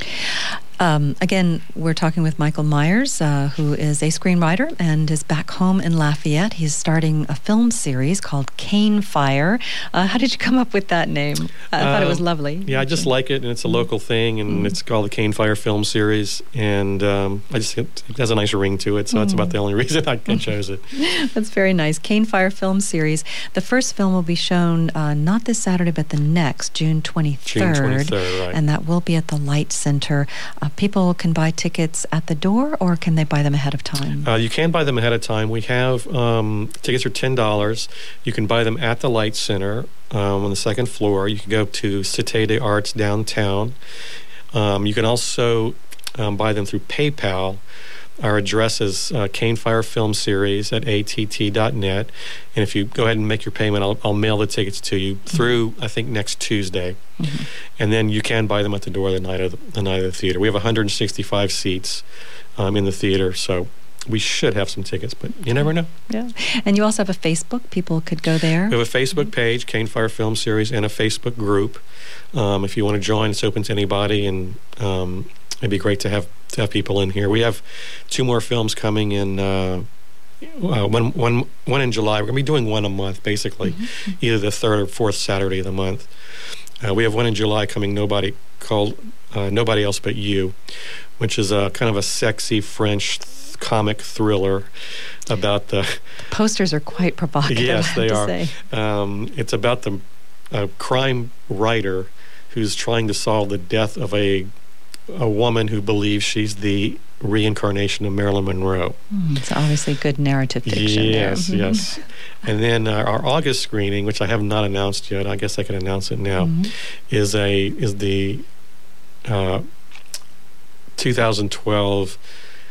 Um, again, we're talking with Michael Myers, uh, who is a screenwriter and is back home in Lafayette. He's starting a film series called Cane Fire. Uh, how did you come up with that name? I uh, thought it was lovely. Yeah, I just like it, and it's a local thing, and mm. it's called the Cane Fire Film Series, and um, I just it has a nice ring to it, so mm. that's about the only reason I, I chose it. That's very nice. Cane Fire Film Series. The first film will be shown uh, not this Saturday, but the next, June twenty-third. June twenty-third, right. And that will be at the Light Center. Uh, people can buy tickets at the door, or can they buy them ahead of time? Uh, you can buy them ahead of time. We have um, tickets are ten dollars. You can buy them at the Light Center um, on the second floor. You can go to Cité des Arts downtown. Um, you can also um, buy them through PayPal. Our address is uh, Cane Fire Film Series at A T T dot net. And if you go ahead and make your payment, I'll, I'll mail the tickets to you through, mm-hmm. I think, next Tuesday. Mm-hmm. And then you can buy them at the door the night of the, the night of the theater. We have one hundred sixty-five seats um, in the theater, so we should have some tickets, but you never know. Yeah. And you also have a Facebook. People could go there. We have a Facebook mm-hmm. page, Cane Fire Film Series, and a Facebook group. Um, if you want to join, it's open to anybody, and um, it'd be great to have to have people in here. We have two more films coming in. Uh, uh, one, one, one in July. We're going to be doing one a month, basically, mm-hmm. either the third or fourth Saturday of the month. Uh, we have one in July coming. Nobody called uh, Nobody Else But You, which is a kind of a sexy French th- comic thriller about the. The posters are quite provocative. Yes, they I have are. To say. Um, it's about the uh, crime writer who's trying to solve the death of a a woman who believes she's the reincarnation of Marilyn Monroe. Mm, it's obviously good narrative fiction. Yes, there. yes. And then uh, our August screening, which I have not announced yet, I guess I can announce it now, mm-hmm. is a is the uh, two thousand twelve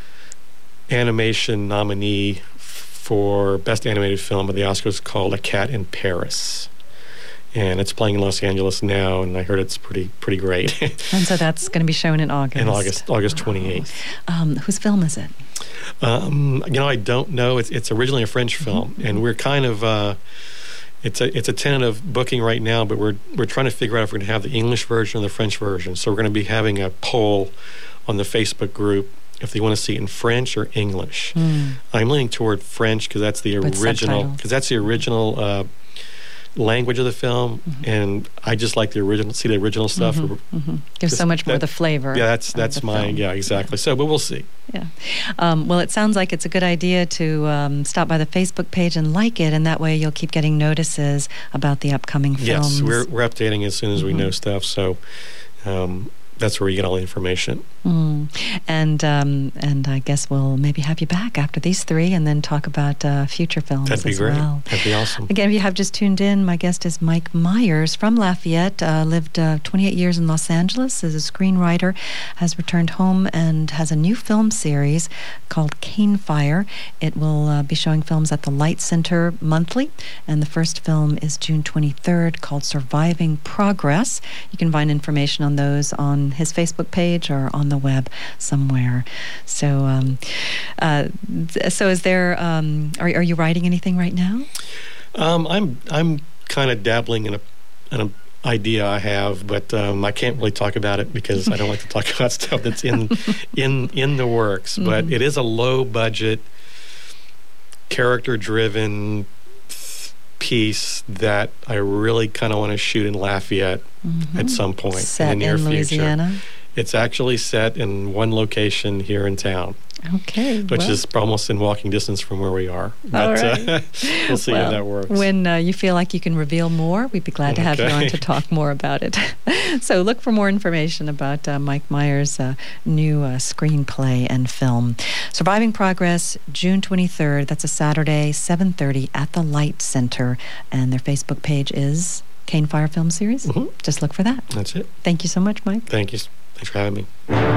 animation nominee for Best Animated Film at the Oscars called A Cat in Paris. And it's playing in Los Angeles now, and I heard it's pretty pretty great. And so that's going to be shown in August. In August, August twenty-eighth. Um, whose film is it? Um, you know, I don't know. It's it's originally a French film, mm-hmm. and we're kind of uh, it's a it's a tentative booking right now. But we're we're trying to figure out if we're going to have the English version or the French version. So we're going to be having a poll on the Facebook group if they want to see it in French or English. Mm. I'm leaning toward French because that's the With original. subtitles. Because that's the original. Uh, language of the film, mm-hmm. and I just like the original. See the original stuff. Mm-hmm. Mm-hmm. Gives just, so much more that, the flavor. Yeah, that's that's my film. yeah exactly. So, but we'll see. Yeah. Um, well, it sounds like it's a good idea to um, stop by the Facebook page and like it, and that way you'll keep getting notices about the upcoming films. Yes, we're we're updating as soon as mm-hmm. we know stuff. So. Um, That's where you get all the information. Mm. And um, and I guess we'll maybe have you back after these three and then talk about uh, future films That'd be as great. well. That'd be awesome. Again, if you have just tuned in, my guest is Mike Myers from Lafayette, uh, lived uh, twenty-eight years in Los Angeles as a screenwriter, has returned home and has a new film series called Cane Fire. It will uh, be showing films at the Light Center monthly, and the first film is June twenty-third called Surviving Progress. You can find information on those on his Facebook page or on the web somewhere. So, um, uh, so is there? Um, are are you writing anything right now? Um, I'm I'm kind of dabbling in a an idea I have, but um, I can't really talk about it because I don't like to talk about stuff that's in in in the works. Mm-hmm. But it is a low budget, character driven piece that I really kind of want to shoot in Lafayette mm-hmm. at some point set in the near in future. Louisiana. It's actually set in one location here in town. Okay. Which well. is almost in walking distance from where we are. But All right. uh, we'll see well, how that works. When uh, you feel like you can reveal more, we'd be glad to have Okay. you on to talk more about it. So look for more information about uh, Mike Myers' uh, new uh, screenplay and film. Surviving Progress, June twenty-third. That's a Saturday, seven thirty at the Light Center. And their Facebook page is Cane Fire Film Series. Mm-hmm. Just look for that. That's it. Thank you so much, Mike. Thank you. Thanks for having me.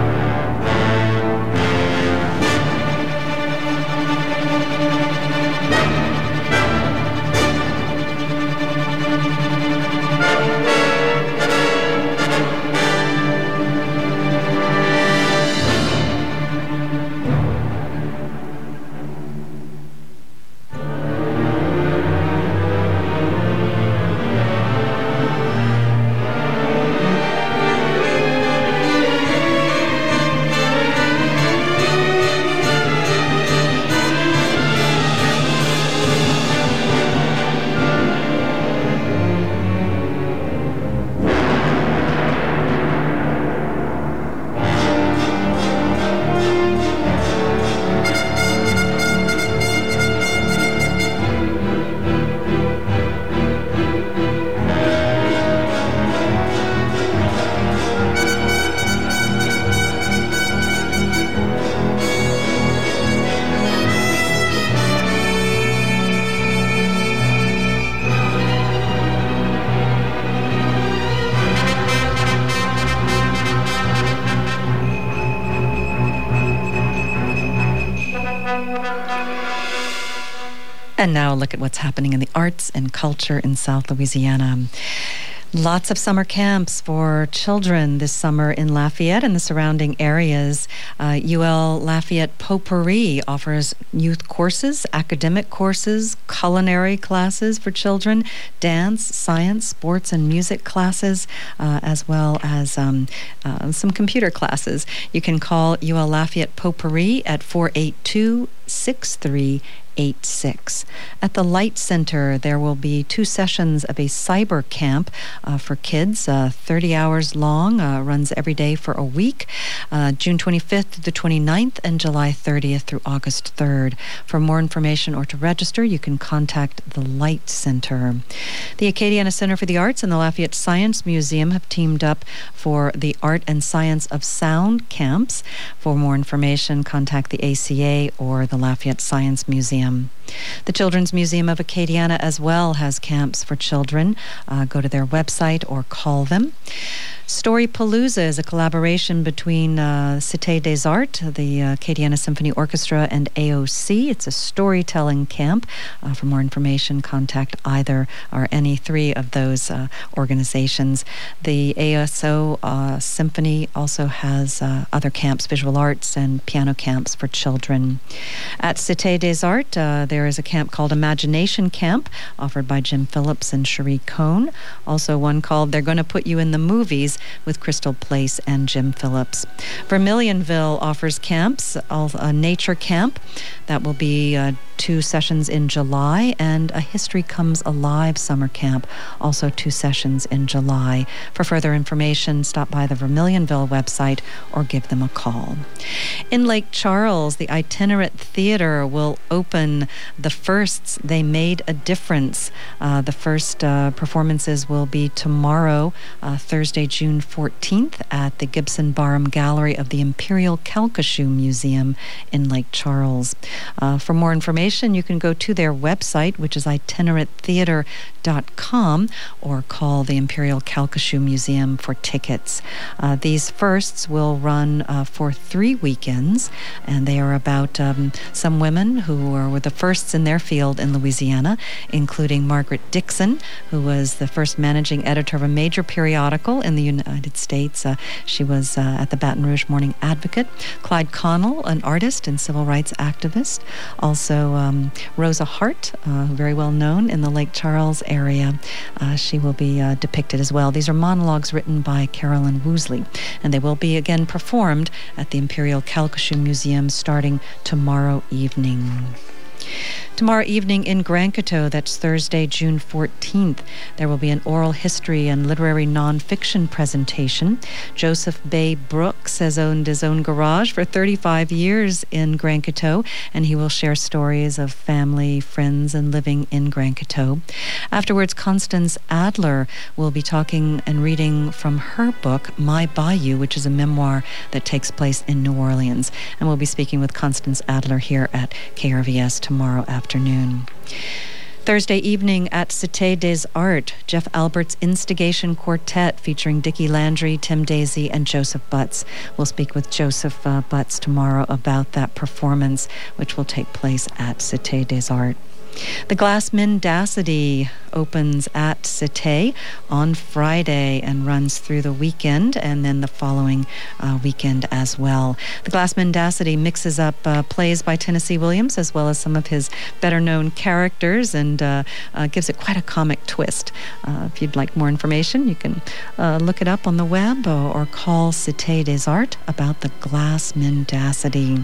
And now look at what's happening in the arts and culture in South Louisiana. Lots of summer camps for children this summer in Lafayette and the surrounding areas. Uh, U L Lafayette Potpourri offers youth courses, academic courses, culinary classes for children, dance, science, sports, and music classes, uh, as well as um, uh, some computer classes. You can call U L Lafayette Potpourri at four eight two, six three eight six. At the Light Center, there will be two sessions of a cyber camp uh, for kids, uh, thirty hours long, uh, runs every day for a week, uh, June twenty-fifth to the twenty-ninth and July thirtieth through August third. For more information or to register, you can contact the Light Center. The Acadiana Center for the Arts and the Lafayette Science Museum have teamed up for the Art and Science of Sound camps. For more information, contact the A C A or the Lafayette Science Museum. The Children's Museum of Acadiana as well has camps for children. Uh, go to their website or call them. Storypalooza is a collaboration between uh, Cité des Arts, the uh, Acadiana Symphony Orchestra, and A O C. It's a storytelling camp. Uh, for more information, contact either or any three of those uh, organizations. The A S O uh, Symphony also has uh, other camps, visual arts and piano camps for children. At Cité des Arts, uh, there is a camp called Imagination Camp, offered by Jim Phillips and Cherie Cohn. Also one called They're Gonna Put You in the Movies, with Crystal Place and Jim Phillips. Vermilionville offers camps, a nature camp that will be uh, two sessions in July, and a History Comes Alive summer camp, also two sessions in July. For further information, stop by the Vermilionville website or give them a call. In Lake Charles, the Itinerant Theater will open the firsts. They Made a Difference. Uh, the first uh, performances will be tomorrow, uh, Thursday, June fourteenth, at the Gibson Barham Gallery of the Imperial Calcasieu Museum in Lake Charles. Uh, for more information, you can go to their website, which is itinerant theater dot com, or call the Imperial Calcasieu Museum for tickets. Uh, these firsts will run uh, for three weekends, and they are about um, some women who are, were the firsts in their field in Louisiana, including Margaret Dixon, who was the first managing editor of a major periodical in the United States. Uh, she was uh, at the Baton Rouge Morning Advocate. Clyde Connell, an artist and civil rights activist. Also, um, Rosa Hart, uh, very well known in the Lake Charles area. Uh, she will be uh, depicted as well. These are monologues written by Carolyn Woosley, and they will be again performed at the Imperial Calcasieu Museum starting tomorrow evening. Tomorrow evening in Grand Coteau, that's Thursday, June fourteenth, there will be an oral history and literary nonfiction presentation. Joseph Bay Brooks has owned his own garage for thirty-five years in Grand Coteau, and he will share stories of family, friends, and living in Grand Coteau. Afterwards, Constance Adler will be talking and reading from her book, My Bayou, which is a memoir that takes place in New Orleans. And we'll be speaking with Constance Adler here at K R V S tomorrow afternoon. Thursday evening at Cité des Arts, Jeff Albert's Instigation Quartet featuring Dickie Landry, Tim Daisy, and Joseph Butts. We'll speak with Joseph uh, Butts tomorrow about that performance, which will take place at Cité des Arts. The Glass Mendacity opens at Cité on Friday and runs through the weekend and then the following uh, weekend as well. The Glass Mendacity mixes up uh, plays by Tennessee Williams as well as some of his better-known characters and uh, uh, gives it quite a comic twist. Uh, if you'd like more information, you can uh, look it up on the web or, or call Cité des Arts about the Glass Mendacity.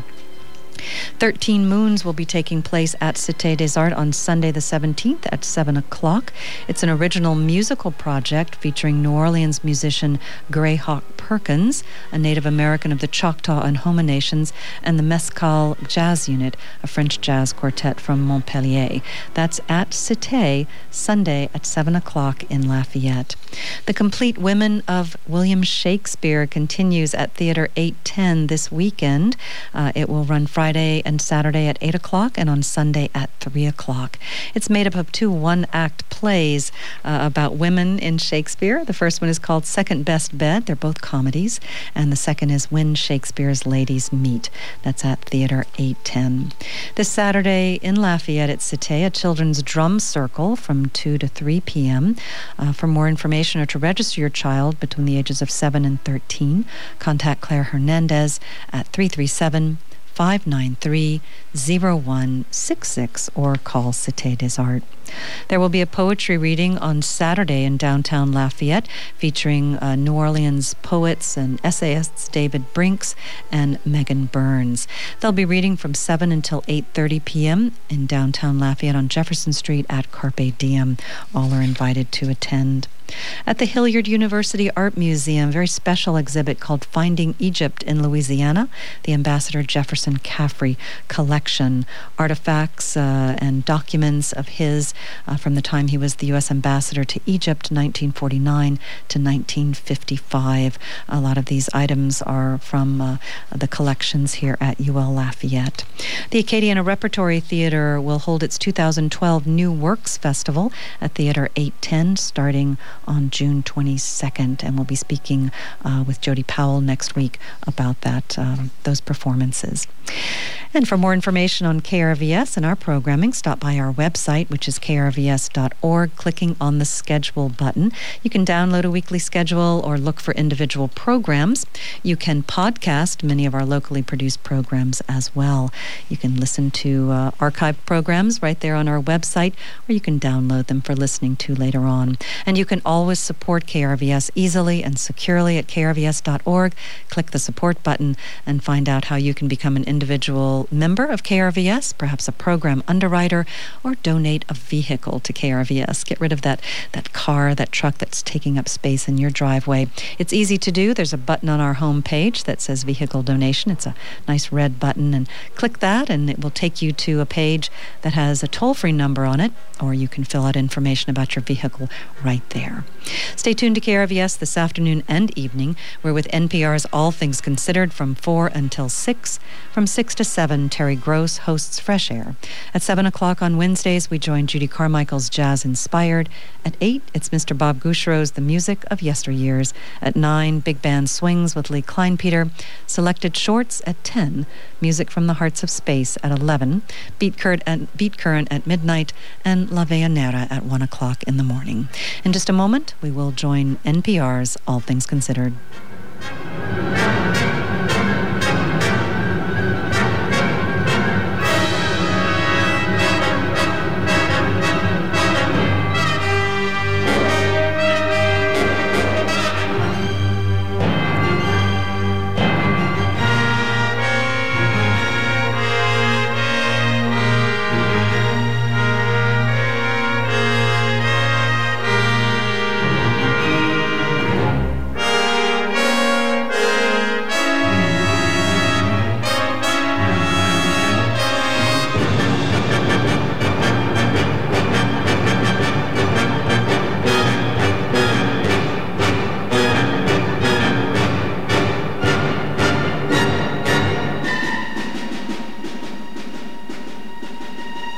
Thirteen Moons will be taking place at Cité des Arts on Sunday the seventeenth at seven o'clock. It's an original musical project featuring New Orleans musician Greyhawk Perkins, a Native American of the Choctaw and Houma Nations, and the Mescal Jazz Unit, a French jazz quartet from Montpellier. That's at Cité, Sunday at seven o'clock in Lafayette. The Complete Women of William Shakespeare continues at Theater eight ten this weekend. Uh, it will run Friday Friday and Saturday at eight o'clock and on Sunday at three o'clock. It's made up of two one-act plays uh, about women in Shakespeare. The first one is called Second Best Bed. They're both comedies. And the second is When Shakespeare's Ladies Meet. That's at Theater eight ten. This Saturday in Lafayette at Cité, a children's drum circle from two to three p.m. Uh, for more information or to register your child between the ages of seven and thirteen, contact Claire Hernandez at three three seven, five nine three, zero one six six or call Cité des Arts. There will be a poetry reading on Saturday in downtown Lafayette featuring uh, New Orleans poets and essayists David Brinks and Megan Burns. They'll be reading from seven until eight thirty p.m. in downtown Lafayette on Jefferson Street at Carpe Diem. All are invited to attend. At the Hilliard University Art Museum, a very special exhibit called Finding Egypt in Louisiana, the Ambassador Jefferson Caffrey collection, artifacts uh, and documents of his uh, from the time he was the U S Ambassador to Egypt, nineteen forty-nine to nineteen fifty-five. A lot of these items are from uh, the collections here at U L Lafayette. The Acadiana Repertory Theater will hold its two thousand twelve New Works Festival at Theater eight ten starting on June twenty-second, and we'll be speaking uh, with Jody Powell next week about that, um, those performances. And for more information on K R V S and our programming, stop by our website, which is k r v s dot org, clicking on the schedule button. You can download a weekly schedule or look for individual programs. You can podcast many of our locally produced programs as well. You can listen to uh, archived programs right there on our website, or you can download them for listening to later on. And you can always support K R V S easily and securely at k r v s dot org. Click the support button and find out how you can become an individual member of K R V S, perhaps a program underwriter, or donate a vehicle to K R V S. Get rid of that, that car, that truck that's taking up space in your driveway. It's easy to do. There's a button on our home page that says vehicle donation. It's a nice red button, and click that and it will take you to a page that has a toll-free number on it, or you can fill out information about your vehicle right there. Stay tuned to K R V S this afternoon and evening. We're with N P R's All Things Considered from four until six. From six to seven, Terry Gross hosts Fresh Air. At seven o'clock on Wednesdays, we join Judy Carmichael's Jazz Inspired. At eight, it's Mister Bob Gouchereau's The Music of Yesteryears. At nine, Big Band Swings with Lee Kleinpeter. Selected Shorts at ten. Music from the Hearts of Space at eleven. Beat Current at, Beat Current at midnight. And La Veillonera at one o'clock in the morning. In just a moment, we will join N P R's All Things Considered.